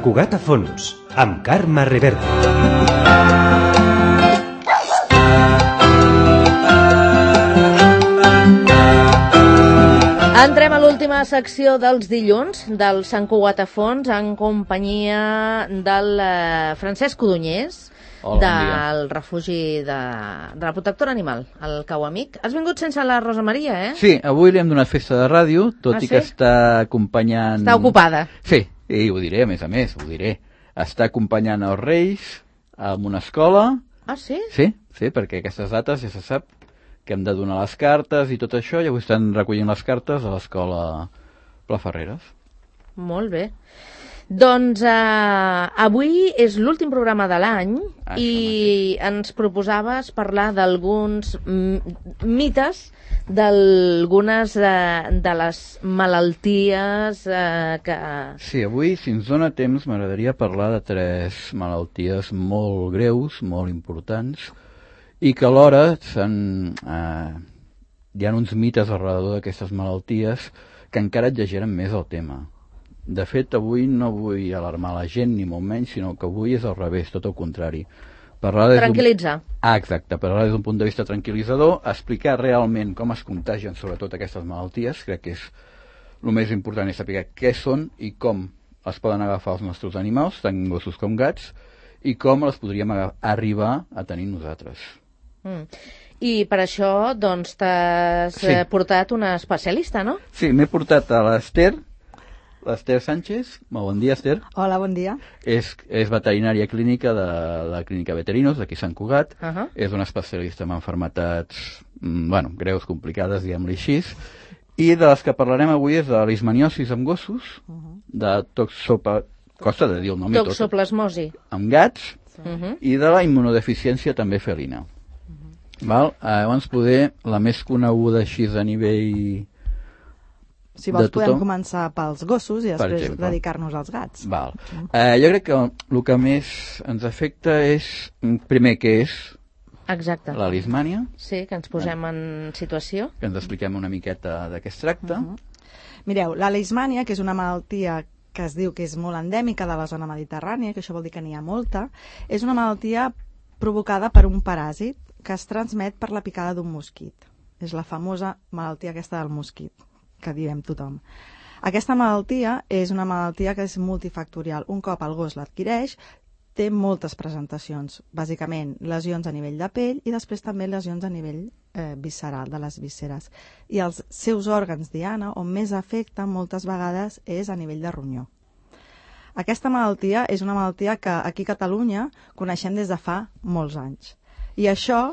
Cugat a fons, amb Carme Reverte. Entrem a l'última secció dels dilluns del Sant Cugat a fons en companyia del Francesc Codonyés. Hola, del refugi de la protectora animal, el Cauamic. Has vingut sense la Rosa Maria, eh? Sí, avui li hem donat festa de ràdio, tot i que està acompanyant... Està ocupada. Sí, i ho diré, a més, ho diré. Està acompanyant els Reis en una escola. Ah, sí? Sí, perquè aquestes dates ja se sap que hem de donar les cartes i tot això, i avui estan recollint les cartes a l'escola Pla Ferreres. Molt bé. Doncs avui és l'últim programa de l'any i ens proposaves parlar d'alguns mites d'algunes de les malalties que... Sí, avui, si ens dona temps, m'agradaria parlar de 3 malalties molt greus, molt importants, i que alhora hi ha uns mites al redador d'aquestes malalties que encara exageren més el tema. De fet, avui no vull alarmar la gent, ni molt menys, sinó que avui és al revés, tot el contrari. Tranquil·litzar. Exacte, parlar des d'un punt de vista tranquil·litzador, explicar realment com es contagien sobretot aquestes malalties, crec que és el més important és saber què són i com es poden agafar els nostres animals, tant gossos com gats, i com les podríem arribar a tenir nosaltres. I per això, doncs, t'has portat una especialista, no? Sí, m'he portat a l'Ester Sánchez. Molt bon dia, Ester. Hola, bon dia. És veterinària clínica de la clínica Veterinos, d'aquí Sant Cugat. És una especialista en malalties greus, complicades, diguem-li així. I de les que parlarem avui és de la leishmaniosis amb gossos, de costa de dir el nom i tot. Toxoplasmosi. Amb gats, i de la immunodeficiència també felina. Llavors, poder, la més coneguda així a nivell... Si vols podem començar pels gossos i després dedicar-nos als gats. Jo crec que el que més ens afecta és, primer, què és la leishmània. Sí, que ens posem en situació. Que ens expliquem una miqueta de què es tracta. Mireu, la leishmània, que és una malaltia que es diu que és molt endèmica de la zona mediterrània, que això vol dir que n'hi ha molta, és una malaltia provocada per un paràsit que es transmet per la picada d'un mosquit. És la famosa malaltia aquesta del mosquit, que diem tothom. Aquesta malaltia és una malaltia que és multifactorial. Un cop el gos l'adquireix, té moltes presentacions, bàsicament lesions a nivell de pell i després també lesions a nivell visceral, de les vísceres. I els seus òrgans diana, on més afecta moltes vegades, és a nivell de ronyó. Aquesta malaltia és una malaltia que aquí a Catalunya coneixem des de fa molts anys. I això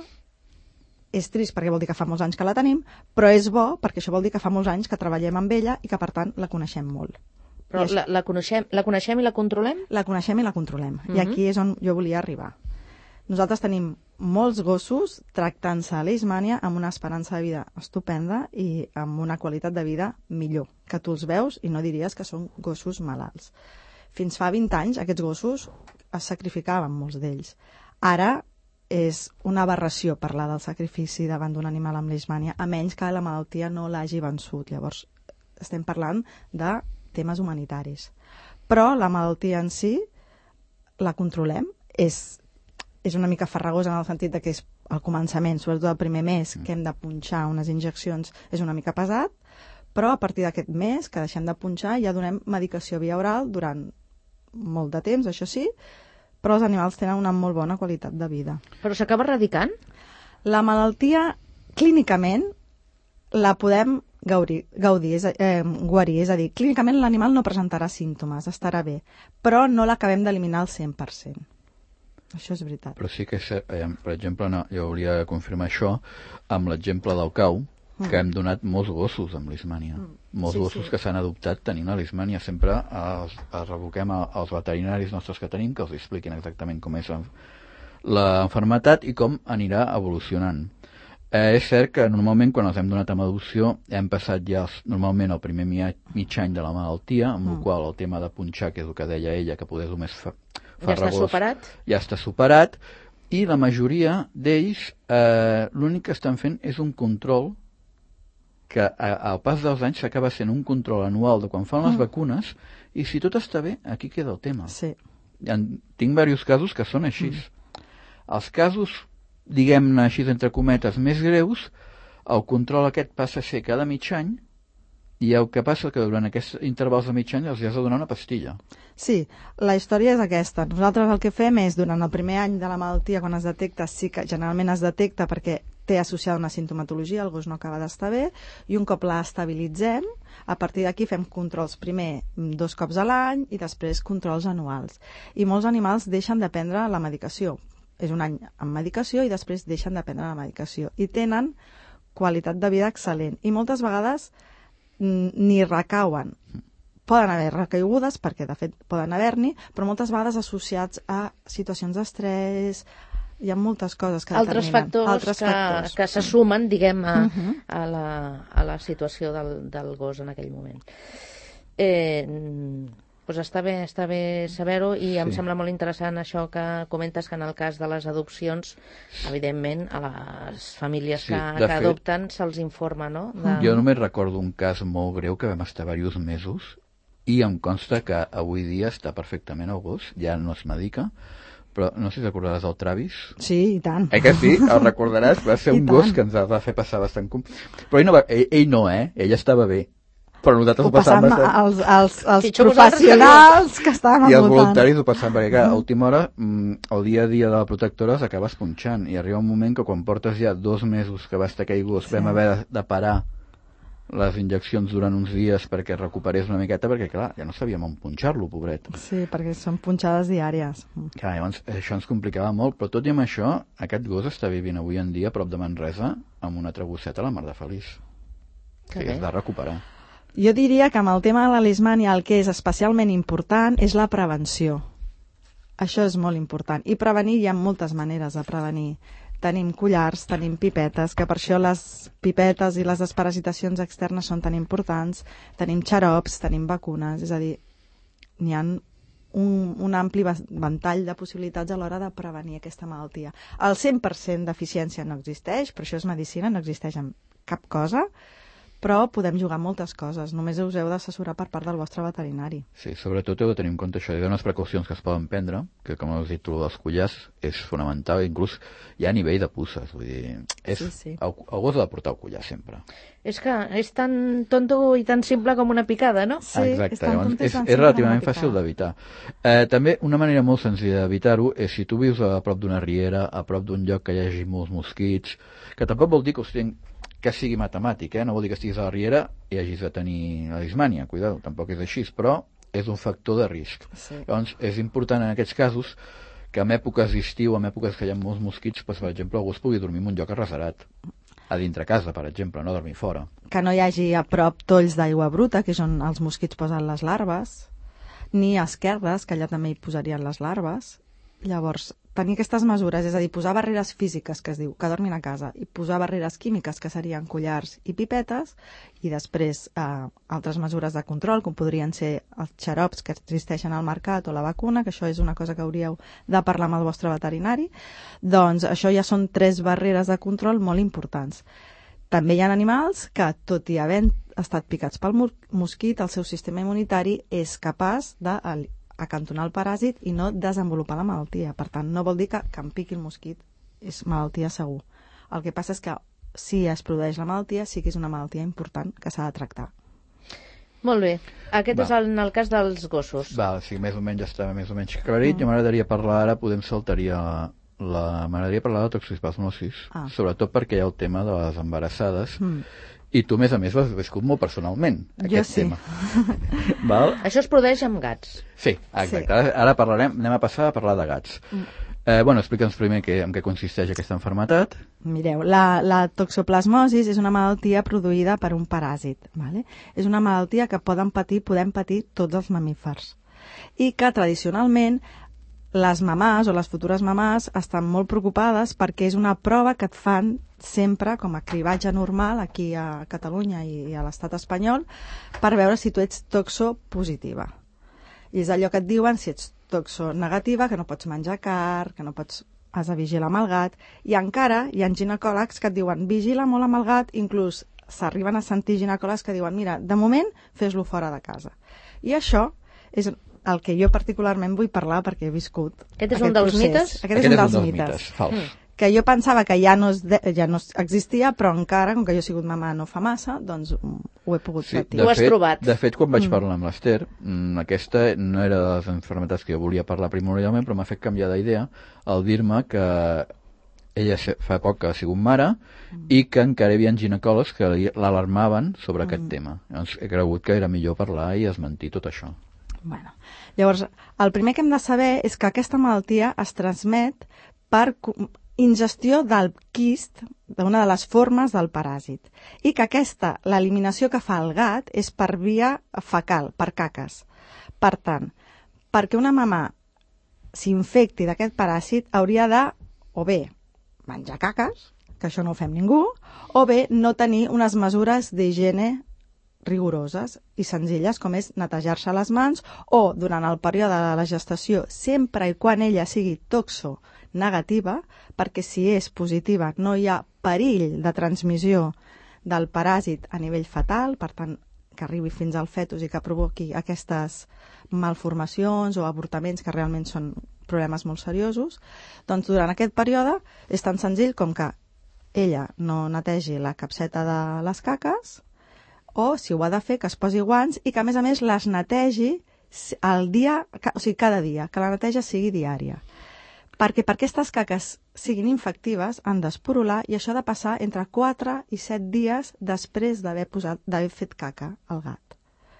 és trist perquè vol dir que fa molts anys que la tenim, però és bo perquè això vol dir que fa molts anys que treballem amb ella i que per tant la coneixem molt. Però la coneixem i la controlem? La coneixem i la controlem. I aquí és on jo volia arribar. Nosaltres tenim molts gossos tractant-se a leishmània amb una esperança de vida estupenda i amb una qualitat de vida millor, que tu els veus i no diries que són gossos malalts. Fins fa 20 anys aquests gossos es sacrificaven, molts d'ells. Ara és una aberració parlar del sacrifici davant d'un animal amb leishmània, a menys que la malaltia no l'hagi vençut. Llavors, estem parlant de temes humanitaris. Però la malaltia en si la controlem. És una mica farragosa en el sentit que és al començament, sobretot el primer mes, que hem de punxar unes injeccions, és una mica pesat, però a partir d'aquest mes que deixem de punxar ja donem medicació via oral durant molt de temps, això sí, però els animals tenen una molt bona qualitat de vida. Però s'acaba erradicant? La malaltia, clínicament, la podem guarir, és a dir, clínicament l'animal no presentarà símptomes, estarà bé, però no l'acabem d'eliminar al 100%. Això és veritat. Però sí que, per exemple, jo hauria de confirmar això amb l'exemple del cau, que hem donat molts gossos amb leishmània. Molts gossos que s'han adoptat tenint la leishmània. Sempre els revoquem als veterinaris nostres que tenim, que els expliquin exactament com és l'enfermetat i com anirà evolucionant. És cert que normalment quan els hem donat amb adopció hem passat ja normalment el primer mig any de la malaltia, amb el qual el tema de punxar, que és el que deia ella, que poder és el més farragós, ja està superat, i la majoria d'ells l'únic que estan fent és un control que al pas dels anys s'acaba sent un control anual de quan fan les vacunes, i si tot està bé, aquí queda el tema. Sí. Tinc diversos casos que són així. Els casos, diguem-ne així entre cometes, més greus, el control aquest passa a ser cada mig any, i el que passa que durant aquests intervals de mig any els has de donar una pastilla. Sí, la història és aquesta. Nosaltres el que fem és, durant el primer any de la malaltia, quan es detecta, sí que generalment es detecta perquè té associada una sintomatologia, el gos no acaba d'estar bé, i un cop la estabilitzem, a partir d'aquí fem controls primer 2 cops a l'any i després controls anuals. I molts animals deixen de prendre la medicació. És un any amb medicació i després deixen de prendre la medicació. I tenen qualitat de vida excel·lent. I moltes vegades ni recauen. Poden haver recaigudes, perquè de fet poden haver-n'hi, però moltes vegades associats a situacions d'estrès. Hi ha moltes coses que altres determinen. factors que se sumen, diguem, a la situació del gos en aquell moment. Doncs està bé saber-ho, i em sembla molt interessant això que comentes, que en el cas de les adopcions, evidentment, a les famílies que adopten se'ls informa, no? Jo només recordo un cas molt greu que vam estar diversos mesos, i em consta que avui dia està perfectament el gos, ja no es medica, però no sé si recordaràs el Travis. Sí, i tant. Que sí? El recordaràs? Va ser un gos que ens va fer passar bastant... Però ell estava bé. Però nosaltres ho passàvem els professionals que estaven al voltant. I els voluntaris ho passàvem, perquè clar, a última hora, el dia a dia de la protectora s'acaba punxant, i arriba un moment que quan portes ja 2 mesos que va estar aquell gos, vam haver de parar les injeccions durant uns dies perquè recuperés una miqueta, perquè clar, ja no sabíem on punxar-lo, pobret. Sí, perquè són punxades diàries. Clar, llavors això ens complicava molt, però tot i amb això, aquest gos està vivint avui en dia a prop de Manresa amb una altra gosseta a la mar de feliç, que es va recuperar. Jo diria que amb el tema de la leishmània el que és especialment important és la prevenció. Això és molt important. I prevenir, hi ha moltes maneres de prevenir. Tenim collars, tenim pipetes, que per això les pipetes i les desparasitacions externes són tan importants. Tenim xarops, tenim vacunes, és a dir, n'hi ha un ampli ventall de possibilitats a l'hora de prevenir aquesta malaltia. El 100% d'eficiència no existeix, però això és medicina, no existeix en cap cosa, però podem jugar moltes coses. Només us heu d'assessorar per part del vostre veterinari. Sí, sobretot heu de tenir en compte això. Hi ha unes precaucions que es poden prendre, que com heu dit, els collars és fonamental, inclús hi ha a nivell de puces. Vull dir, el gos ha de portar el collar sempre. És que és tan tonto i tan simple com una picada, no? Sí, exacte. És relativament fàcil d'evitar. També una manera molt senzilla d'evitar-ho és si tu vius a prop d'una riera, a prop d'un lloc que hi hagi molts mosquits, que tampoc vol dir que sigui matemàtic, no vol dir que estiguis a la riera i hagis de tenir la leishmània, cuidado, tampoc és així, però és un factor de risc. Sí. Llavors, és important en aquests casos que en èpoques d'estiu, en èpoques que hi ha molts mosquits, doncs, per exemple, el gos pugui dormir en un lloc arreserat, a dintre casa, per exemple, no dormir fora. Que no hi hagi a prop tolls d'aigua bruta, que és on els mosquits posen les larves, ni esquerdes, que allà també hi posarien les larves. Llavors, tenir aquestes mesures, és a dir, posar barreres físiques, que es diu, que dormin a casa, i posar barreres químiques, que serien collars i pipetes, i després altres mesures de control, com podrien ser els xarops que existeixen al mercat o la vacuna, que això és una cosa que hauríeu de parlar amb el vostre veterinari. Doncs això ja són 3 barreres de control molt importants. També hi ha animals que, tot i haver estat picats pel mosquit, el seu sistema immunitari és capaç d'acantonar el paràsit i no desenvolupar la malaltia. Per tant, no vol dir que em piqui el mosquit és malaltia segur. El que passa és que si es produeix la malaltia, sí que és una malaltia important que s'ha de tractar. Molt bé. Aquest és en el cas dels gossos. Sí, més o menys ja està més o menys aclarit. Jo m'agradaria parlar ara, m'agradaria parlar de toxoplasmosis, sobretot perquè hi ha el tema de les embarassades. I tu, a més, l'has viscut molt personalment, aquest tema. Val? Això es produeix amb gats. Sí, exacte. Ara anem a passar a parlar de gats. Explica'ns primer en què consisteix aquesta malaltia. Mireu, la toxoplasmosis és una malaltia produïda per un paràsit. Vale? És una malaltia que podem patir tots els mamífers. I que tradicionalment les mamàs o les futures mamàs estan molt preocupades perquè és una prova que et fan sempre com a cribatge normal aquí a Catalunya i a l'estat espanyol per veure si tu ets toxopositiva. I és allò que et diuen si ets toxonegativa, que no pots menjar carn, que no pots... has de vigilar amb el gat, i encara hi ha ginecòlegs que et diuen vigila molt amb el gat, inclús s'arriben a sentir ginecòlegs que diuen mira, de moment fes-lo fora de casa. I això és el que jo particularment vull parlar perquè he viscut aquest és un dels mites? Aquest és un dels mites. Fals. Que jo pensava que ja no existia, però encara, com que jo he sigut mamà no fa massa, doncs ho he pogut patir. Ho has trobat. De fet, quan vaig parlar amb l'Ester, aquesta no era de les malalties que jo volia parlar primordialment, però m'ha fet canviar d'idea al dir-me que ella fa poc que ha sigut mare i que encara hi havia ginecòlegs que l'alarmaven sobre aquest tema. Llavors he cregut que era millor parlar i desmentir tot això. Bueno, llavors, el primer que hem de saber és que aquesta malaltia es transmet per ingestió del quist, d'una de les formes del paràsit, i que l'eliminació que fa el gat és per via fecal, per caques. Per tant, perquè una mamà s'infecti d'aquest paràsit hauria de, o bé, menjar caques, que això no ho fem ningú, o bé no tenir unes mesures d'higiene rigoroses i senzilles, com és netejar-se les mans, o durant el període de la gestació, sempre i quan ella sigui toxo negativa, perquè si és positiva no hi ha perill de transmissió del paràsit a nivell fetal, per tant, que arribi fins al fetus i que provoqui aquestes malformacions o avortaments que realment són problemes molt seriosos, doncs durant aquest període és tan senzill com que ella no netegi la capseta de les caques, o si ho ha de fer, que es posi guants i que a més les netegi el dia, o sigui, cada dia, que la neteja sigui diària. Perquè aquestes caques siguin infectives han d'esporular i això ha de passar entre 4 i 7 dies després d'haver fet caca al gat.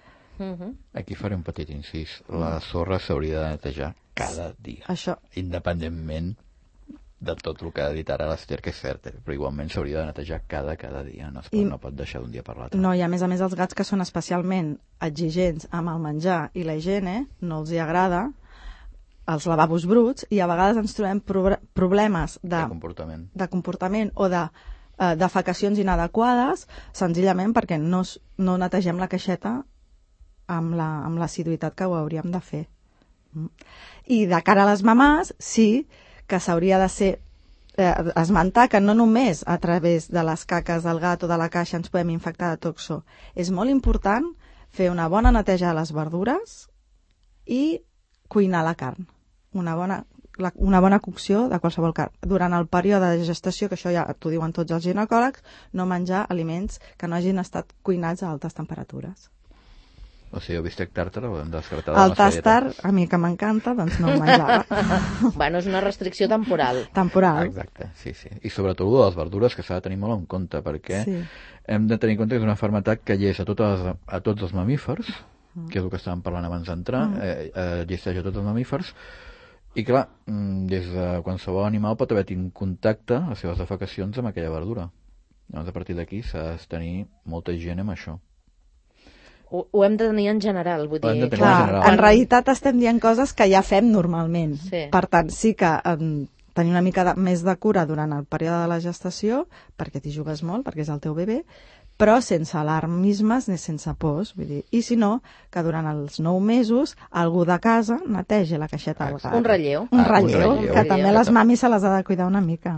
Aquí faré un petit incís. La sorra s'hauria de netejar cada dia. Això. Independentment de tot el que ha dit ara l'Ester, que és cert, però igualment s'hauria de netejar cada dia. No pot deixar d'un dia per l'altre. No, i a més els gats que són especialment exigents amb el menjar i la higiene, no els hi agrada els lavabos bruts i a vegades ens trobem problemes de comportament o de defecacions inadequades senzillament perquè no netegem la caixeta amb l'assiduïtat que ho hauríem de fer. I de cara a les mamàs sí que s'hauria de ser esmentar que no només a través de les caques del gat o de la caixa ens podem infectar de toxo. És molt important fer una bona neteja de les verdures i cuinar la carn. Una bona cocció de qualsevol carn. Durant el període de gestació, que això ja t'ho diuen tots els ginecòlegs, no menjar aliments que no hagin estat cuinats a altes temperatures. O sigui, el bistec tàrtar ho hem descartat de la nostra dieta. El tàrtar, a mi que m'encanta, doncs no el menjava. Bueno, és una restricció temporal. Temporal. Exacte, sí. I sobretot de les verdures, que s'ha de tenir molt en compte, perquè hem de tenir en compte que és una malaltia que lleix a tots els mamífers, que és el que estàvem parlant abans d'entrar, lliceix a tots els mamífers, i clar, des de qualsevol animal pot haver tingut contacte, les seves defecacions, amb aquella verdura. Llavors, a partir d'aquí s'ha de tenir molta higiene amb això. Ho hem de tenir en general, vull dir. Clar, en realitat estem dient coses que ja fem normalment. Sí. Per tant, sí que tenir una mica més de cura durant el període de la gestació, perquè t'hi jugues molt, perquè és el teu bebè, però sense alarmismes ni sense pors. Vull dir. I si no, que durant els 9 mesos algú de casa netegi la caixeta del gat. Un relleu. Un relleu, que també les mamis se les ha de cuidar una mica.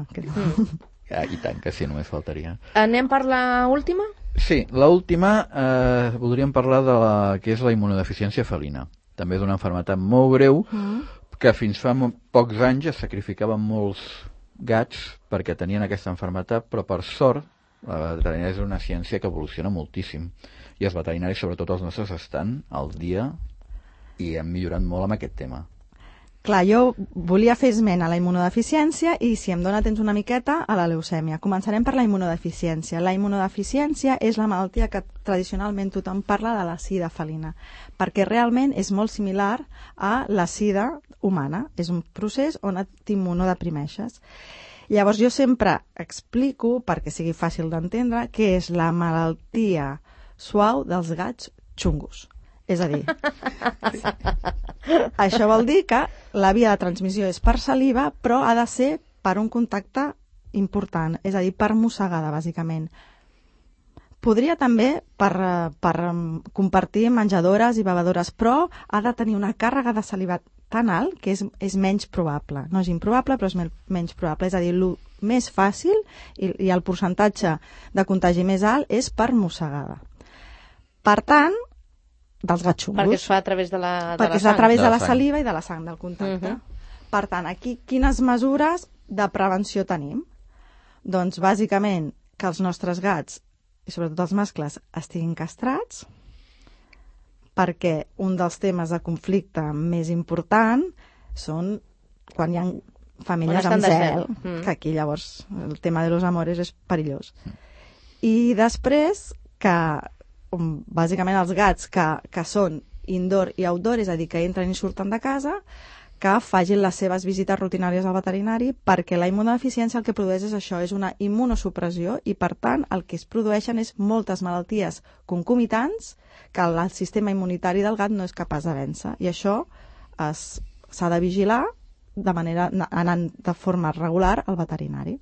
I tant, que sí, només faltaria. Anem per l'última? Sí, l'última voldríem parlar de la que és la immunodeficiència felina. També és una malaltia molt greu que fins fa pocs anys es sacrificaven molts gats perquè tenien aquesta malaltia, però per sort la veterinària és una ciència que evoluciona moltíssim i els veterinaris, sobretot els nostres, estan al dia i hem millorat molt amb aquest tema. Clar, jo volia fer esment a la immunodeficiència i, si em dóna temps una miqueta, a la leucèmia. Començarem per la immunodeficiència. La immunodeficiència és la malaltia que tradicionalment tothom parla de la sida felina, perquè realment és molt similar a la sida humana. És un procés on t'immunodeprimeixes. Llavors jo sempre explico, perquè sigui fàcil d'entendre, què és la malaltia suau dels gats xungos. És a dir, això vol dir que la via de transmissió és per saliva, però ha de ser per un contacte important, és a dir, per mossegada, bàsicament. Podria també per compartir menjadores i bevedores, però ha de tenir una càrrega de saliva tan alt que és menys probable. No és improbable, però és menys probable. És a dir, el més fàcil i el percentatge de contagi més alt és per mossegada. Per tant, dels gats xungos. Perquè es fa a través de la sang. Perquè és a través de la saliva i de la sang, del contacte. Per tant, aquí quines mesures de prevenció tenim? Doncs, bàsicament, que els nostres gats, i sobretot els mascles, estiguin castrats, perquè un dels temes de conflicte més important són quan hi ha famílies amb zel, que aquí llavors el tema de los amores és perillós. I després que, bàsicament, els gats que són indoor i outdoor, és a dir, que entren i surten de casa, que facin les seves visites rutinàries al veterinari, perquè la immunodeficiència el que produeix és això, és una immunosupressió i, per tant, el que es produeixen és moltes malalties concomitants que el sistema immunitari del gat no és capaç de vèncer. I això s'ha de vigilar de manera anant de forma regular al veterinari.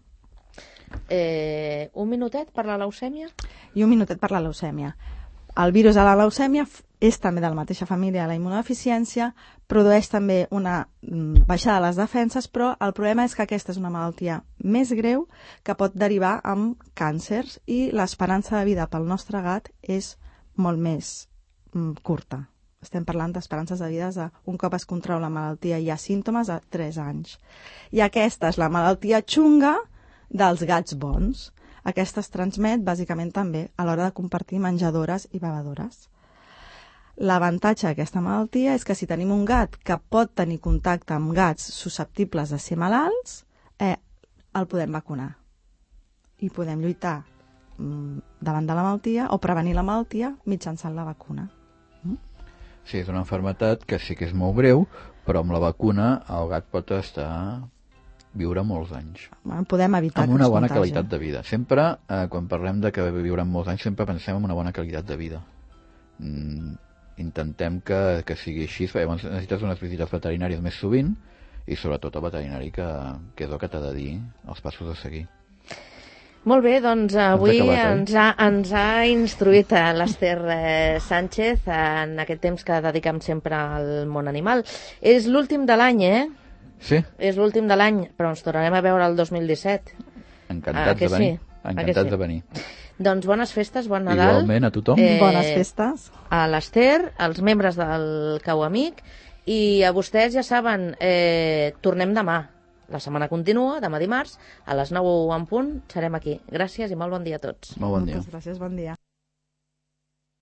Un minutet per la leucèmia? I un minutet per la leucèmia. El virus de la leucèmia és també de la mateixa família de la immunodeficiència, produeix també una baixada de les defenses, però el problema és que aquesta és una malaltia més greu que pot derivar en càncers i l'esperança de vida pel nostre gat és molt més curta. Estem parlant d'esperances de vida un cop es controla la malaltia i hi ha símptomes de 3 anys. I aquesta és la malaltia xunga dels gats bons. Aquesta es transmet bàsicament també a l'hora de compartir menjadores i bevedores. L'avantatge d'aquesta malaltia és que si tenim un gat que pot tenir contacte amb gats susceptibles de ser malalts, el podem vacunar. I podem lluitar davant de la malaltia o prevenir la malaltia mitjançant la vacuna. Sí, és una malaltia que sí que és molt greu, però amb la vacuna el gat pot viure molts anys. Podem evitar amb una bona qualitat de vida. Sempre, quan parlem de que viurem molts anys, sempre pensem en una bona qualitat de vida. Intentem que sigui així. Llavors necessites unes visites veterinàries més sovint i sobretot el veterinari que és el que t'ha de dir els passos a seguir. Molt bé, doncs avui ens ha instruït l'Ester Sánchez en aquest temps que dedicam sempre al món animal. És l'últim de l'any, Sí. És l'últim de l'any, però ens tornarem a veure el 2017. Encantats de venir. Encantats de venir. Doncs bones festes, bon Nadal. Igualment a tothom. Bones festes. A l'Ester, als membres del Cau Amic, i a vostès ja saben, tornem demà. La setmana continua, demà dimarts, a les 9 en punt, serem aquí. Gràcies i molt bon dia a tots. Molt bon dia. Moltes gràcies, bon dia.